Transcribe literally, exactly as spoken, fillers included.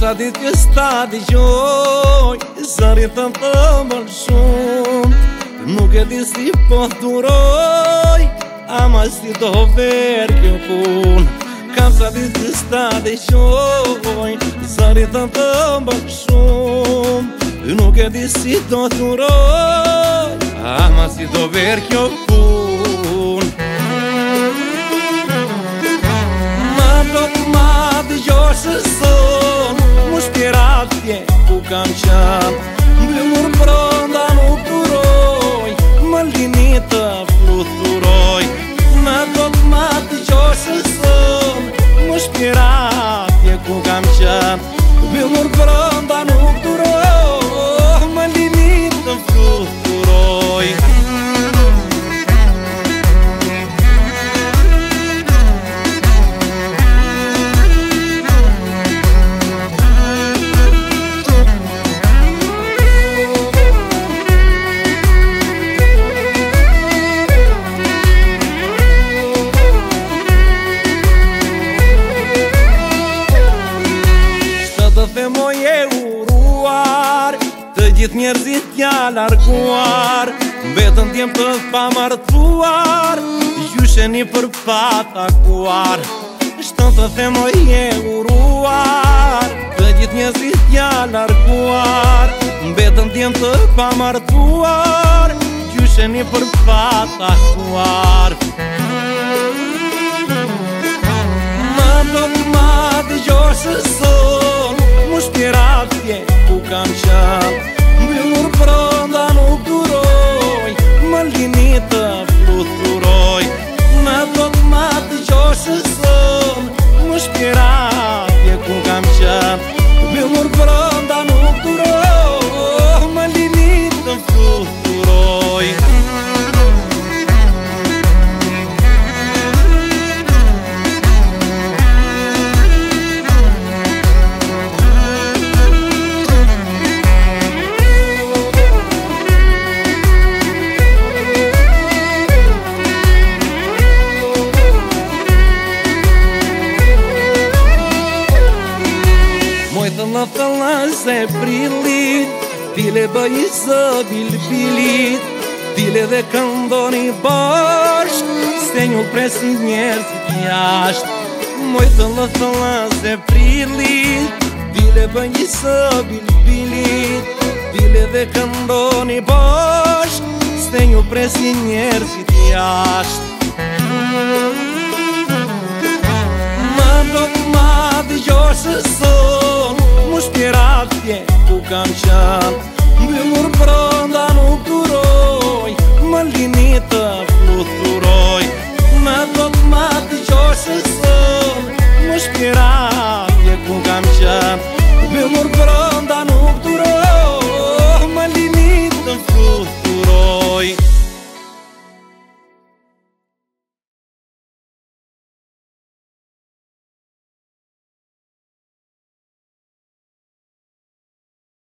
sa ditë që sta t'i gjoj, zërin të të mërë shumë. Nuk e di si po duroj, ama si do verë kjo pun. Kam sa ditë që sta t'i gjoj, zërin të të mërë shumë. Nuk e di si do duroj, ama si do verë kjo pun. Ma do t'ma t'i gjoshë son, mu shpirat tje ku kam qanë. Mbyllur brënda nuk duroj, më lini të fluturoj. Ma do t'ma t'i gjoshë son, mu shpirat tje ku kam qanë. Mbyllur brënda nuk duroj, më lini të fluturoj. Moj e uruar, të gjithë njerëzit t'ja larguar, mbetën t'jem të pamartuar, gjysheni për patakuar. Shtën të themoj e uruar, të gjithë njerëzit t'ja larguar, mbetën t'jem të pamartuar, gjysheni për patakuar. Ma do t'ma t'i gjoshë son, mu shpirat tje ku kam qanë. Mbyllur brënda nuk duroj, më lini të fluturoj. Ma do t'ma t'i gjoshë son, mu shpirat tje ku kam qanë. Mbyllur brënda nuk duroj, më lini të fluturoj. Në thëllën se prillit, tile bëj së bilbilit, tile dhe këndoni bashk, se një presin njerëzit jashtë. Moj të në thëllën se prillit, tile bëj së bilbilit, tile dhe këndoni bashk, se një presin njerëzit jashtë. Ma do t'ma t'i gjoshë son, mu shpirat tje ku kam qanë. Mbyllur brënda nuk duroj, më lini të